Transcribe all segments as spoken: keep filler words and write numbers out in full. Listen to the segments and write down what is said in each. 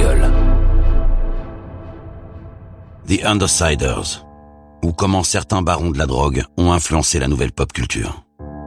gueule. The Undersiders, ou comment certains barons de la drogue ont influencé la nouvelle pop culture.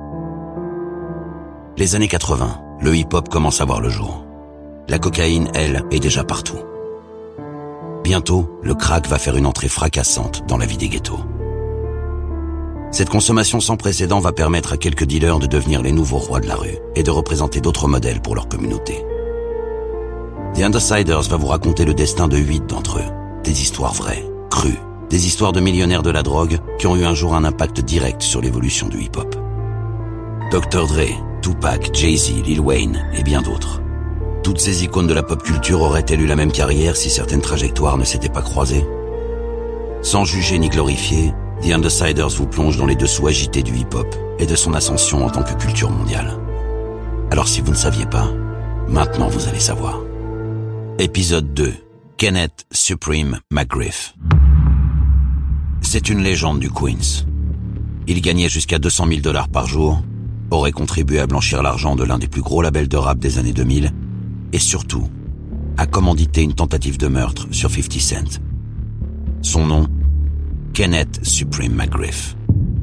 Les années quatre-vingts, le hip-hop commence à voir le jour. La cocaïne, elle, est déjà partout. Bientôt, le crack va faire une entrée fracassante dans la vie des ghettos. Cette consommation sans précédent va permettre à quelques dealers de devenir les nouveaux rois de la rue et de représenter d'autres modèles pour leur communauté. The Undersiders va vous raconter le destin de huit d'entre eux. Des histoires vraies, crues, des histoires de millionnaires de la drogue qui ont eu un jour un impact direct sur l'évolution du hip-hop. docteur Dre, Tupac, Jay-Z, Lil Wayne et bien d'autres. Toutes ces icônes de la pop culture auraient-elles eu la même carrière si certaines trajectoires ne s'étaient pas croisées? Sans juger ni glorifier, The Undersiders vous plonge dans les dessous agités du hip-hop et de son ascension en tant que culture mondiale. Alors si vous ne saviez pas, maintenant vous allez savoir. Épisode deux. Kenneth Supreme McGriff. C'est une légende du Queens. Il gagnait jusqu'à deux cent mille dollars par jour, aurait contribué à blanchir l'argent de l'un des plus gros labels de rap des années deux mille, et surtout, a commandité une tentative de meurtre sur fifty cent. Son nom, Kenneth Supreme McGriff.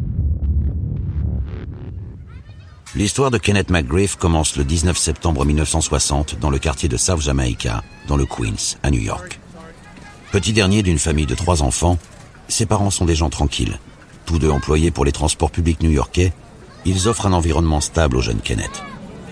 L'histoire de Kenneth McGriff commence le dix-neuf septembre mille neuf cent soixante dans le quartier de South Jamaica, dans le Queens, à New York. Petit dernier d'une famille de trois enfants, ses parents sont des gens tranquilles. Tous deux employés pour les transports publics new-yorkais, ils offrent un environnement stable au jeune Kenneth.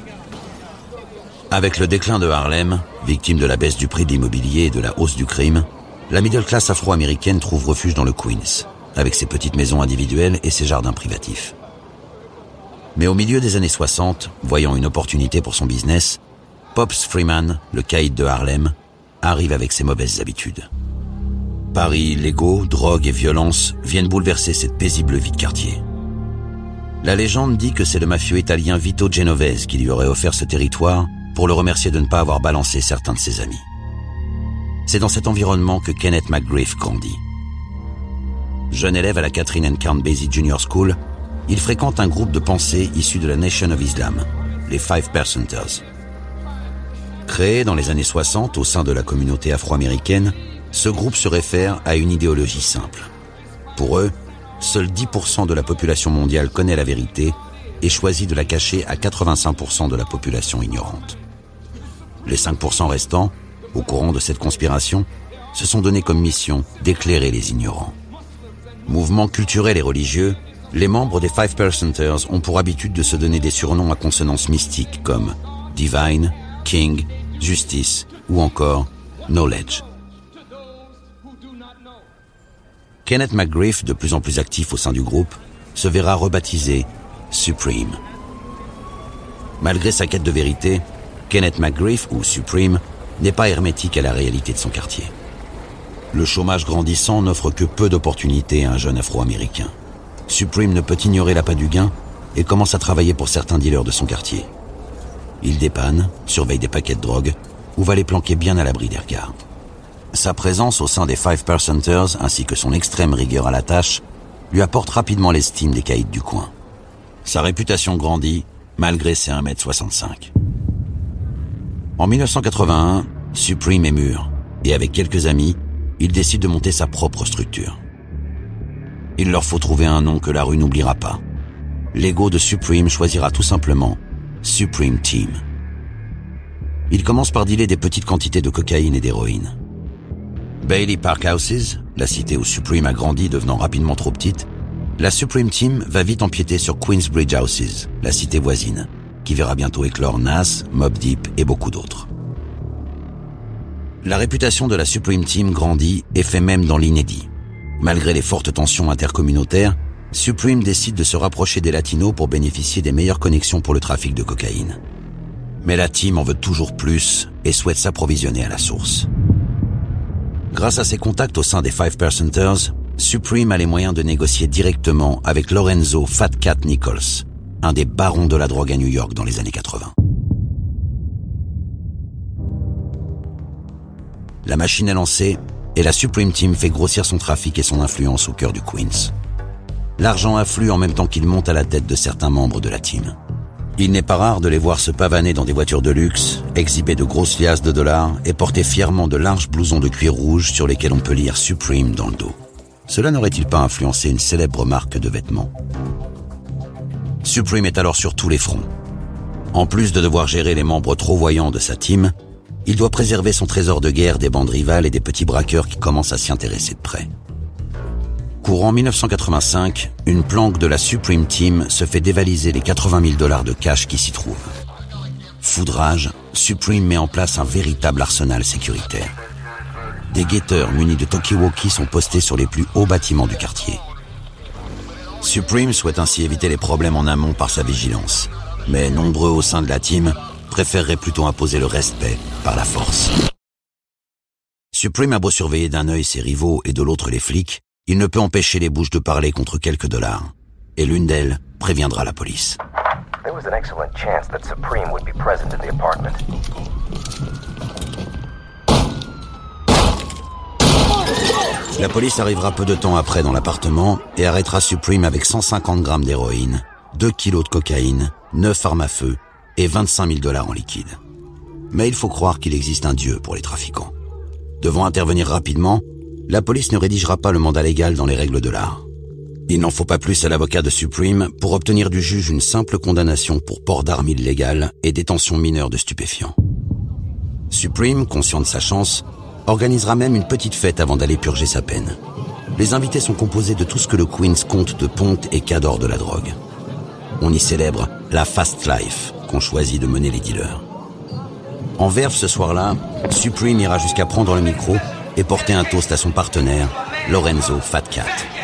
Avec le déclin de Harlem, victime de la baisse du prix de l'immobilier et de la hausse du crime, la middle class afro-américaine trouve refuge dans le Queens, avec ses petites maisons individuelles et ses jardins privatifs. Mais au milieu des années soixante, voyant une opportunité pour son business, Pops Freeman, le caïd de Harlem, arrive avec ses mauvaises habitudes. Paris illégaux, drogue et violence viennent bouleverser cette paisible vie de quartier. La légende dit que c'est le mafieux italien Vito Genovese qui lui aurait offert ce territoire pour le remercier de ne pas avoir balancé certains de ses amis. C'est dans cet environnement que Kenneth McGriff grandit. Jeune élève à la Catherine and Count Basie Junior School, il fréquente un groupe de pensée issu de la Nation of Islam, les Five Percenters. Créé dans les années soixante au sein de la communauté afro-américaine, ce groupe se réfère à une idéologie simple. Pour eux, seuls dix pour cent de la population mondiale connaît la vérité et choisit de la cacher à quatre-vingt-cinq pour cent de la population ignorante. Les cinq pour cent restants, au courant de cette conspiration, se sont donnés comme mission d'éclairer les ignorants. Mouvements culturels et religieux, les membres des Five Percenters ont pour habitude de se donner des surnoms à consonance mystique comme Divine, King, Justice ou encore Knowledge. Kenneth McGriff, de plus en plus actif au sein du groupe, se verra rebaptisé Supreme. Malgré sa quête de vérité, Kenneth McGriff, ou Supreme, n'est pas hermétique à la réalité de son quartier. Le chômage grandissant n'offre que peu d'opportunités à un jeune afro-américain. Supreme ne peut ignorer l'appât du gain et commence à travailler pour certains dealers de son quartier. Il dépanne, surveille des paquets de drogue ou va les planquer bien à l'abri des regards. Sa présence au sein des Five Percenters ainsi que son extrême rigueur à la tâche lui apporte rapidement l'estime des caïds du coin. Sa réputation grandit malgré ses un mètre soixante-cinq. En mille neuf cent quatre-vingt-un, Supreme est mûr et avec quelques amis, il décide de monter sa propre structure. Il leur faut trouver un nom que la rue n'oubliera pas. L'ego de Supreme choisira tout simplement Supreme Team. Il commence par dealer des petites quantités de cocaïne et d'héroïne. Bailey Park Houses, la cité où Supreme a grandi devenant rapidement trop petite, la Supreme Team va vite empiéter sur Queensbridge Houses, la cité voisine, qui verra bientôt éclore Nas, Mobb Deep et beaucoup d'autres. La réputation de la Supreme Team grandit et fait même dans l'inédit. Malgré les fortes tensions intercommunautaires, Supreme décide de se rapprocher des Latinos pour bénéficier des meilleures connexions pour le trafic de cocaïne. Mais la team en veut toujours plus et souhaite s'approvisionner à la source. Grâce à ses contacts au sein des Five Percenters, Supreme a les moyens de négocier directement avec Lorenzo Fat Cat Nichols, un des barons de la drogue à New York dans les années quatre-vingts. La machine est lancée et la Supreme Team fait grossir son trafic et son influence au cœur du Queens. L'argent afflue en même temps qu'il monte à la tête de certains membres de la team. Il n'est pas rare de les voir se pavaner dans des voitures de luxe, exhiber de grosses liasses de dollars et porter fièrement de larges blousons de cuir rouge sur lesquels on peut lire Supreme dans le dos. Cela n'aurait-il pas influencé une célèbre marque de vêtements? Supreme est alors sur tous les fronts. En plus de devoir gérer les membres trop voyants de sa team, il doit préserver son trésor de guerre des bandes rivales et des petits braqueurs qui commencent à s'y intéresser de près. Courant mille neuf cent quatre-vingt-cinq, une planque de la Supreme Team se fait dévaliser les quatre-vingt mille dollars de cash qui s'y trouvent. Foudrage, Supreme met en place un véritable arsenal sécuritaire. Des guetteurs munis de talkie-walkie sont postés sur les plus hauts bâtiments du quartier. Supreme souhaite ainsi éviter les problèmes en amont par sa vigilance, mais nombreux au sein de la team préféreraient plutôt imposer le respect par la force. Supreme a beau surveiller d'un œil ses rivaux et de l'autre les flics, il ne peut empêcher les bouches de parler contre quelques dollars. Et l'une d'elles préviendra la police. There was an excellent chance that Supreme would be present in the apartment. La police arrivera peu de temps après dans l'appartement et arrêtera Supreme avec cent cinquante grammes d'héroïne, deux kilos de cocaïne, neuf armes à feu et vingt-cinq mille dollars en liquide. Mais il faut croire qu'il existe un dieu pour les trafiquants. Devant intervenir rapidement, la police ne rédigera pas le mandat légal dans les règles de l'art. Il n'en faut pas plus à l'avocat de Supreme pour obtenir du juge une simple condamnation pour port d'armes illégales et détention mineure de stupéfiants. Supreme, conscient de sa chance, organisera même une petite fête avant d'aller purger sa peine. Les invités sont composés de tout ce que le Queens compte de pontes et cadors de la drogue. On y célèbre la fast life qu'ont choisi de mener les dealers. En verve ce soir-là, Supreme ira jusqu'à prendre le micro et porter un toast à son partenaire, Lorenzo Fat Cat.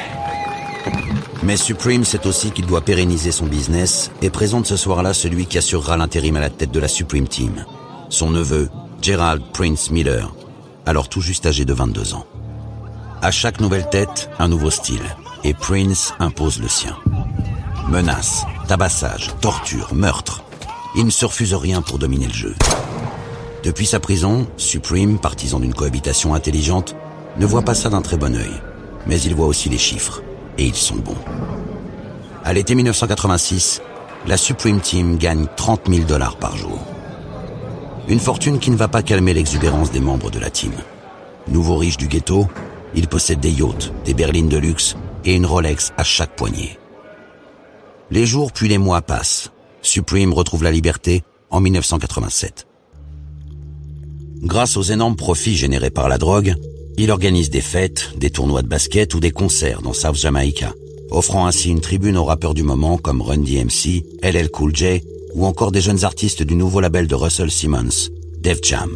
Mais Supreme sait aussi qu'il doit pérenniser son business et présente ce soir-là celui qui assurera l'intérim à la tête de la Supreme Team, son neveu, Gerald Prince Miller, alors tout juste âgé de vingt-deux ans. À chaque nouvelle tête, un nouveau style, et Prince impose le sien. Menaces, tabassage, torture, meurtre. Il ne se refuse rien pour dominer le jeu. Depuis sa prison, Supreme, partisan d'une cohabitation intelligente, ne voit pas ça d'un très bon œil, mais il voit aussi les chiffres, et ils sont bons. À l'été mille neuf cent quatre-vingt-six, la Supreme Team gagne trente mille dollars par jour. Une fortune qui ne va pas calmer l'exubérance des membres de la team. Nouveau riche du ghetto, il possède des yachts, des berlines de luxe et une Rolex à chaque poignet. Les jours puis les mois passent. Supreme retrouve la liberté en mille neuf cent quatre-vingt-sept. Grâce aux énormes profits générés par la drogue, il organise des fêtes, des tournois de basket ou des concerts dans South Jamaica, offrant ainsi une tribune aux rappeurs du moment comme Run D M C, L L Cool J ou encore des jeunes artistes du nouveau label de Russell Simmons, Def Jam.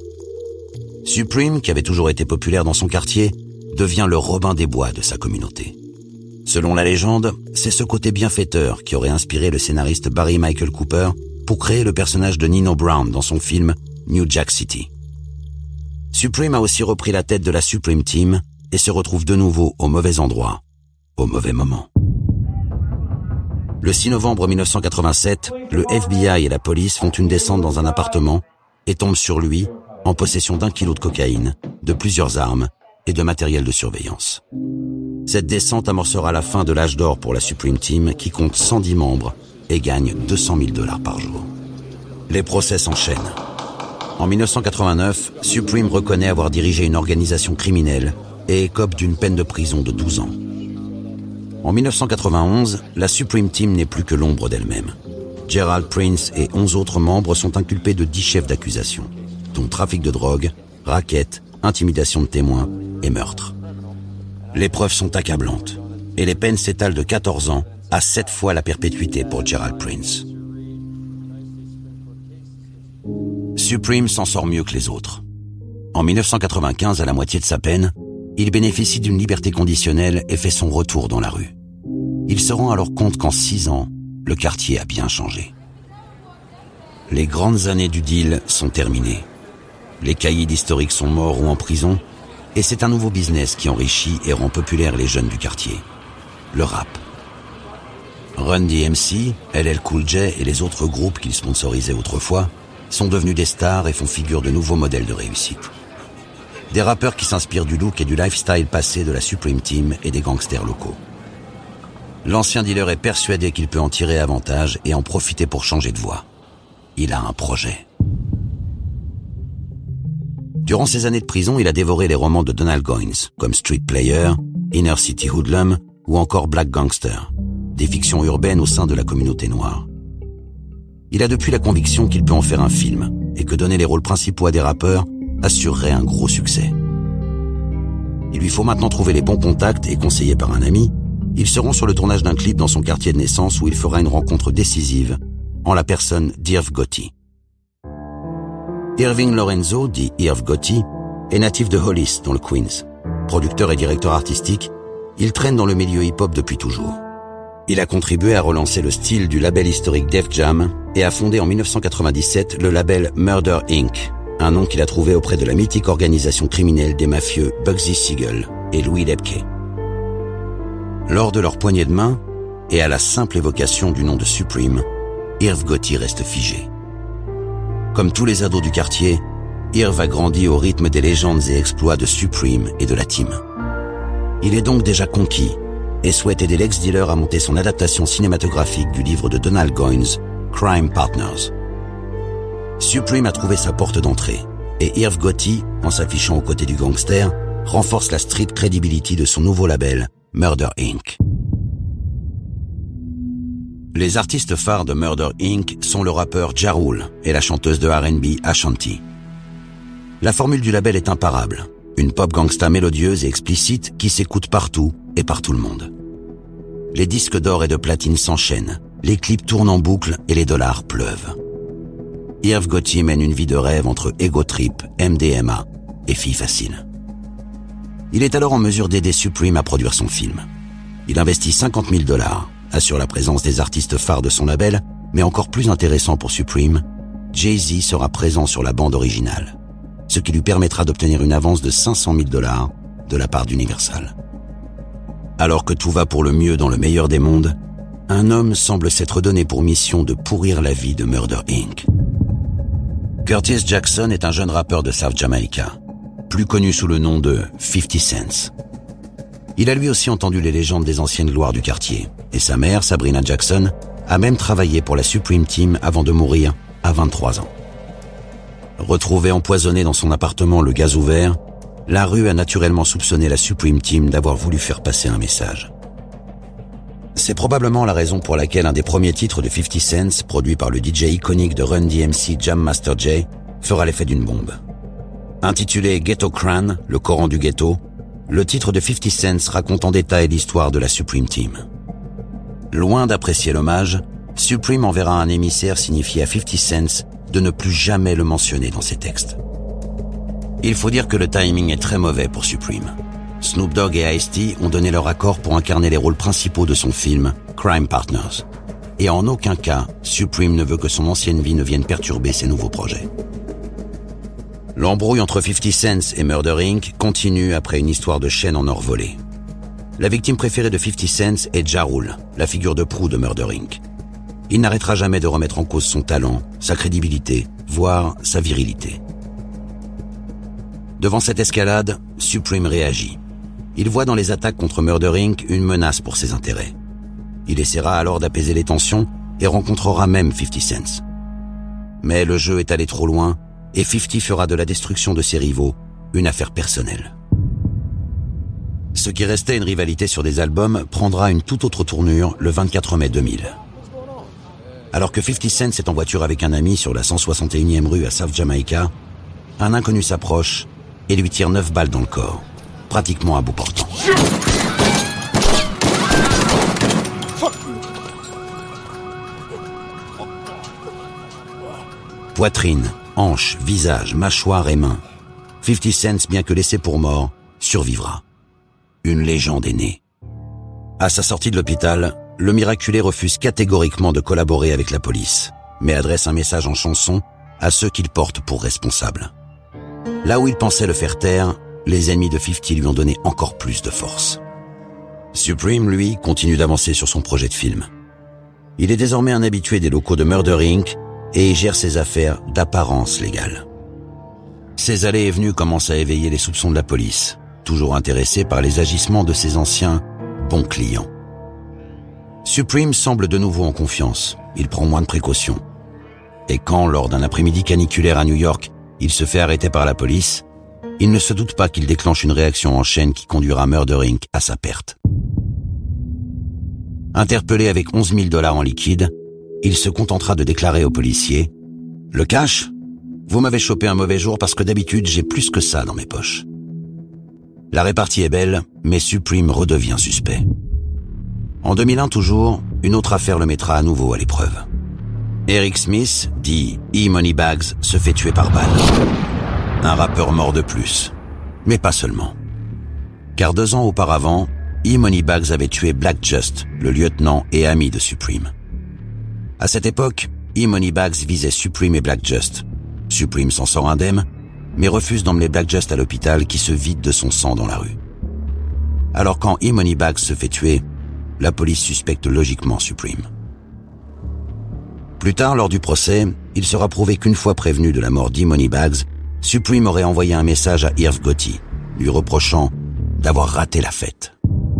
Supreme, qui avait toujours été populaire dans son quartier, devient le Robin des Bois de sa communauté. Selon la légende, c'est ce côté bienfaiteur qui aurait inspiré le scénariste Barry Michael Cooper pour créer le personnage de Nino Brown dans son film New Jack City. Supreme a aussi repris la tête de la Supreme Team et se retrouve de nouveau au mauvais endroit, au mauvais moment. Le six novembre mille neuf cent quatre-vingt-sept, le F B I et la police font une descente dans un appartement et tombent sur lui en possession d'un kilo de cocaïne, de plusieurs armes et de matériel de surveillance. Cette descente amorcera la fin de l'âge d'or pour la Supreme Team qui compte cent dix membres et gagne deux cent mille dollars par jour. Les procès s'enchaînent. En mille neuf cent quatre-vingt-neuf, Supreme reconnaît avoir dirigé une organisation criminelle et écope d'une peine de prison de douze ans. En mille neuf cent quatre-vingt-onze, la Supreme Team n'est plus que l'ombre d'elle-même. Gerald Prince et onze autres membres sont inculpés de dix chefs d'accusation, dont trafic de drogue, racket, intimidation de témoins et meurtre. Les preuves sont accablantes et les peines s'étalent de quatorze ans à sept fois la perpétuité pour Gerald Prince. Supreme s'en sort mieux que les autres. En mille neuf cent quatre-vingt-quinze, à la moitié de sa peine, il bénéficie d'une liberté conditionnelle et fait son retour dans la rue. Il se rend alors compte qu'en six ans, le quartier a bien changé. Les grandes années du deal sont terminées. Les caïds historiques sont morts ou en prison, et c'est un nouveau business qui enrichit et rend populaire les jeunes du quartier. Le rap. Run D M C, L L Cool J et les autres groupes qu'il sponsorisait autrefois sont devenus des stars et font figure de nouveaux modèles de réussite. Des rappeurs qui s'inspirent du look et du lifestyle passé de la Supreme Team et des gangsters locaux. L'ancien dealer est persuadé qu'il peut en tirer avantage et en profiter pour changer de voie. Il a un projet. Durant ses années de prison, il a dévoré les romans de Donald Goines, comme Street Player, Inner City Hoodlum ou encore Black Gangster, des fictions urbaines au sein de la communauté noire. Il a depuis la conviction qu'il peut en faire un film et que donner les rôles principaux à des rappeurs assurerait un gros succès. Il lui faut maintenant trouver les bons contacts et, conseillé par un ami, il se rend sur le tournage d'un clip dans son quartier de naissance où il fera une rencontre décisive en la personne d'Irv Gotti. Irving Lorenzo, dit Irv Gotti, est natif de Hollis, dans le Queens. Producteur et directeur artistique, il traîne dans le milieu hip-hop depuis toujours. Il a contribué à relancer le style du label historique Def Jam et a fondé en dix-neuf cent quatre-vingt-dix-sept le label Murder Incorporated, un nom qu'il a trouvé auprès de la mythique organisation criminelle des mafieux Bugsy Siegel et Louis Lepke. Lors de leur poignée de main, et à la simple évocation du nom de Supreme, Irv Gotti reste figé. Comme tous les ados du quartier, Irv a grandi au rythme des légendes et exploits de Supreme et de la team. Il est donc déjà conquis et souhaite aider l'ex-dealer à monter son adaptation cinématographique du livre de Donald Goines, Crime Partners. Supreme a trouvé sa porte d'entrée et Irv Gotti, en s'affichant aux côtés du gangster, renforce la street credibility de son nouveau label, Murder Incorporated. Les artistes phares de Murder Incorporated sont le rappeur Ja Rule et la chanteuse de R and B Ashanti. La formule du label est imparable, une pop gangsta mélodieuse et explicite qui s'écoute partout et par tout le monde. Les disques d'or et de platine s'enchaînent, les clips tournent en boucle et les dollars pleuvent. Irv Gotti mène une vie de rêve entre ego trip, M D M A et filles faciles. Il est alors en mesure d'aider Supreme à produire son film. Il investit cinquante mille dollars, assure la présence des artistes phares de son label, mais encore plus intéressant pour Supreme, Jay-Z sera présent sur la bande originale, ce qui lui permettra d'obtenir une avance de cinq cent mille dollars de la part d'Universal. Alors que tout va pour le mieux dans le meilleur des mondes, un homme semble s'être donné pour mission de pourrir la vie de Murder Incorporated. Curtis Jackson est un jeune rappeur de South Jamaica, plus connu sous le nom de fifty cents. Il a lui aussi entendu les légendes des anciennes gloires du quartier, et sa mère, Sabrina Jackson, a même travaillé pour la Supreme Team avant de mourir à vingt-trois ans. Retrouvé empoisonné dans son appartement, le gaz ouvert, la rue a naturellement soupçonné la Supreme Team d'avoir voulu faire passer un message. C'est probablement la raison pour laquelle un des premiers titres de fifty cents, produit par le D J iconique de Run D M C Jam Master Jay, fera l'effet d'une bombe. Intitulé Ghetto Cran, le Coran du ghetto, le titre de fifty cents raconte en détail l'histoire de la Supreme Team. Loin d'apprécier l'hommage, Supreme enverra un émissaire signifié à fifty cents de ne plus jamais le mentionner dans ses textes. Il faut dire que le timing est très mauvais pour Supreme. Snoop Dogg et Ice-T ont donné leur accord pour incarner les rôles principaux de son film Crime Partners. Et en aucun cas, Supreme ne veut que son ancienne vie ne vienne perturber ses nouveaux projets. L'embrouille entre fifty cents et Murder Incorporated continue après une histoire de chaîne en or volée. La victime préférée de fifty cents est Ja Rule, la figure de proue de Murder Incorporated. Il n'arrêtera jamais de remettre en cause son talent, sa crédibilité, voire sa virilité. Devant cette escalade, Supreme réagit. Il voit dans les attaques contre Murder Incorporated une menace pour ses intérêts. Il essaiera alors d'apaiser les tensions et rencontrera même fifty cents. Mais le jeu est allé trop loin et fifty fera de la destruction de ses rivaux une affaire personnelle. Ce qui restait une rivalité sur des albums prendra une toute autre tournure le vingt-quatre mai deux mille. Alors que fifty cents est en voiture avec un ami sur la cent soixante et unième rue à South Jamaica, un inconnu s'approche et lui tire neuf balles dans le corps, pratiquement à bout portant. Poitrine, hanches, visage, mâchoire et mains, fifty cents, bien que laissé pour mort, survivra. Une légende est née. À sa sortie de l'hôpital, le miraculé refuse catégoriquement de collaborer avec la police, mais adresse un message en chanson à ceux qu'il porte pour responsables. Là où il pensait le faire taire, les ennemis de fifty lui ont donné encore plus de force. Supreme, lui, continue d'avancer sur son projet de film. Il est désormais un habitué des locaux de Murder Incorporated et y gère ses affaires d'apparence légale. Ses allées et venues commencent à éveiller les soupçons de la police, toujours intéressée par les agissements de ses anciens bons clients. Supreme semble de nouveau en confiance. Il prend moins de précautions. Et quand, lors d'un après-midi caniculaire à New York, il se fait arrêter par la police, il ne se doute pas qu'il déclenche une réaction en chaîne qui conduira Murder Incorporated à sa perte. Interpellé avec onze mille dollars en liquide, il se contentera de déclarer aux policiers « Le cash ? Vous m'avez chopé un mauvais jour parce que d'habitude, j'ai plus que ça dans mes poches. » La répartie est belle, mais Supreme redevient suspect. En deux mille un toujours, une autre affaire le mettra à nouveau à l'épreuve. Eric Smith, dit E. Moneybags, se fait tuer par balle. Un rappeur mort de plus. Mais pas seulement. Car deux ans auparavant, E. Moneybags avait tué Black Just, le lieutenant et ami de Supreme. À cette époque, E. Moneybags visait Supreme et Black Just. Supreme s'en sort indemne, mais refuse d'emmener Black Just à l'hôpital qui se vide de son sang dans la rue. Alors quand E. Moneybags se fait tuer, la police suspecte logiquement Supreme. Plus tard, lors du procès, il sera prouvé qu'une fois prévenu de la mort d'E. Moneybags, Supreme aurait envoyé un message à Irv Gotti, lui reprochant d'avoir raté la fête.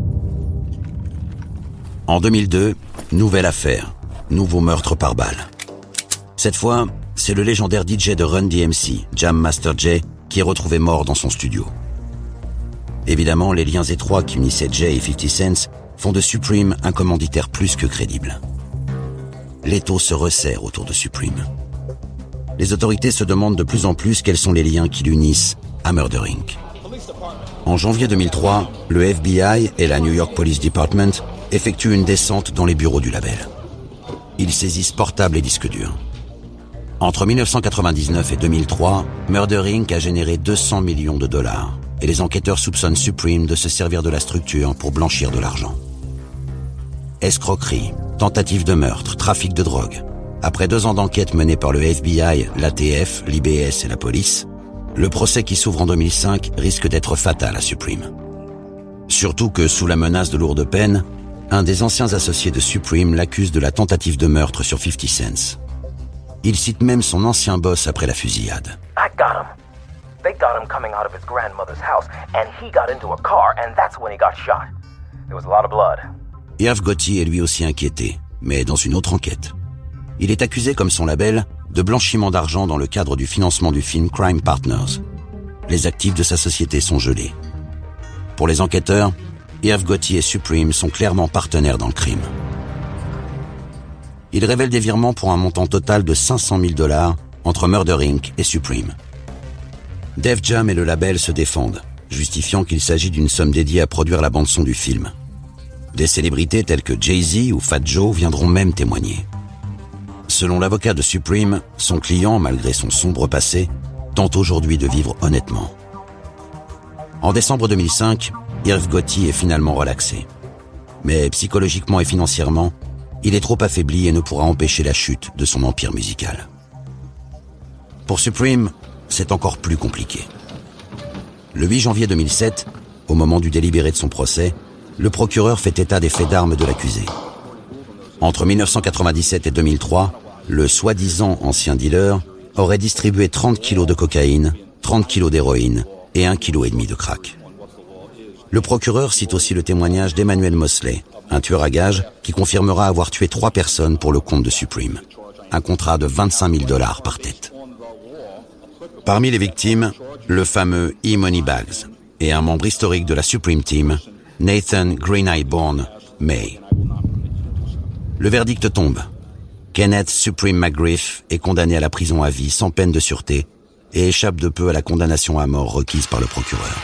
En deux mille deux, nouvelle affaire, nouveau meurtre par balle. Cette fois, c'est le légendaire D J de Run D M C, Jam Master Jay, qui est retrouvé mort dans son studio. Évidemment, les liens étroits qui unissaient Jay et fifty cent font de Supreme un commanditaire plus que crédible. L'étau se resserre autour de Supreme. Les autorités se demandent de plus en plus quels sont les liens qui l'unissent à Murder Incorporated. En janvier deux mille trois, le F B I et la New York Police Department effectuent une descente dans les bureaux du label. Ils saisissent portables et disques durs. Entre mille neuf cent quatre-vingt-dix-neuf et deux mille trois, Murder Incorporated a généré deux cents millions de dollars et les enquêteurs soupçonnent Supreme de se servir de la structure pour blanchir de l'argent. Escroquerie, tentative de meurtre, trafic de drogue. Après deux ans d'enquête menée par le F B I, l'A T F, l'I B S et la police, le procès qui s'ouvre en deux mille cinq risque d'être fatal à Supreme. Surtout que, sous la menace de lourdes peines, un des anciens associés de Supreme l'accuse de la tentative de meurtre sur fifty cent. Il cite même son ancien boss après la fusillade. I got him. They got him coming out of his grandmother's house, and he got into a car, and that's when he got shot. There was a lot of blood. Irv Gotti est lui aussi inquiété, mais dans une autre enquête. Il est accusé, comme son label, de blanchiment d'argent dans le cadre du financement du film Crime Partners. Les actifs de sa société sont gelés. Pour les enquêteurs, Irv Gotti et Supreme sont clairement partenaires dans le crime. Il révèle des virements pour un montant total de cinq cent mille dollars entre Murder Incorporated et Supreme. Def Jam et le label se défendent, justifiant qu'il s'agit d'une somme dédiée à produire la bande-son du film. Des célébrités telles que Jay-Z ou Fat Joe viendront même témoigner. Selon l'avocat de Supreme, son client, malgré son sombre passé, tente aujourd'hui de vivre honnêtement. En décembre deux mille cinq, Irv Gotti est finalement relaxé. Mais psychologiquement et financièrement, il est trop affaibli et ne pourra empêcher la chute de son empire musical. Pour Supreme, c'est encore plus compliqué. Le huit janvier deux mille sept, au moment du délibéré de son procès, le procureur fait état des faits d'armes de l'accusé. Entre mille neuf cent quatre-vingt-dix-sept et deux mille trois, le soi-disant ancien dealer aurait distribué trente kilos de cocaïne, trente kilos d'héroïne et un virgule cinq kilos de crack. Le procureur cite aussi le témoignage d'Emmanuel Mosley, un tueur à gages qui confirmera avoir tué trois personnes pour le compte de Supreme. Un contrat de vingt-cinq mille dollars par tête. Parmi les victimes, le fameux E. Moneybags et un membre historique de la Supreme Team, Nathan Green Eye Bourne May. Le verdict tombe. Kenneth Supreme McGriff est condamné à la prison à vie sans peine de sûreté et échappe de peu à la condamnation à mort requise par le procureur.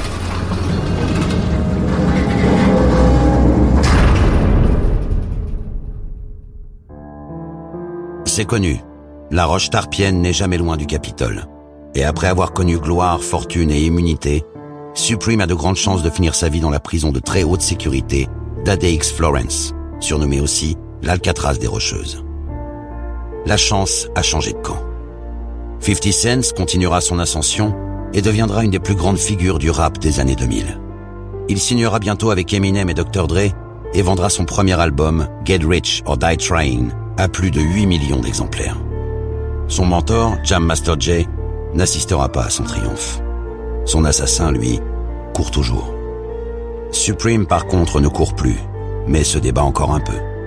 C'est connu, la roche tarpienne n'est jamais loin du Capitole. Et après avoir connu gloire, fortune et immunité, Supreme a de grandes chances de finir sa vie dans la prison de très haute sécurité d'A D X Florence, surnommée aussi l'Alcatraz des Rocheuses. La chance a changé de camp. fifty cent continuera son ascension et deviendra une des plus grandes figures du rap des années deux mille. Il signera bientôt avec Eminem et docteur Dre et vendra son premier album, Get Rich or Die Trying, à plus de huit millions d'exemplaires. Son mentor, Jam Master Jay, n'assistera pas à son triomphe. Son assassin, lui, court toujours. Supreme, par contre, ne court plus, mais se débat encore un peu.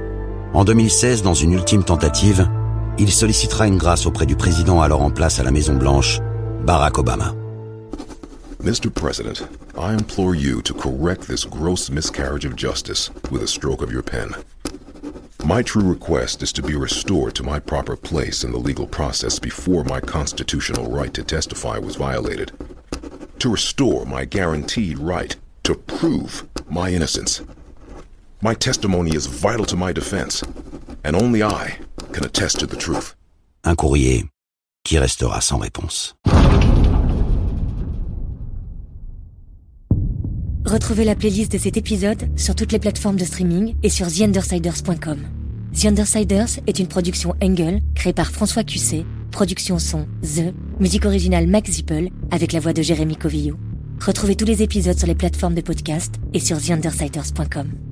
En deux mille seize, dans une ultime tentative, il sollicitera une grâce auprès du président alors en place à la Maison-Blanche, Barack Obama. Mister President, I implore you to correct this gross miscarriage of justice with a stroke of your pen. My true request is to be restored to my proper place in the legal process before my constitutional right to testify was violated. To restore my guaranteed right to prove my innocence. My testimony is vital to my defense, and only I can attest to the truth. Un courrier qui restera sans réponse. Retrouvez la playlist de cet épisode sur toutes les plateformes de streaming et sur the undersiders point com. The Undersiders est une production Angle, créée par François Cusset, production son The, musique originale Max Zippel, avec la voix de Jérémy Covillo. Retrouvez tous les épisodes sur les plateformes de podcast et sur the undersiders point com.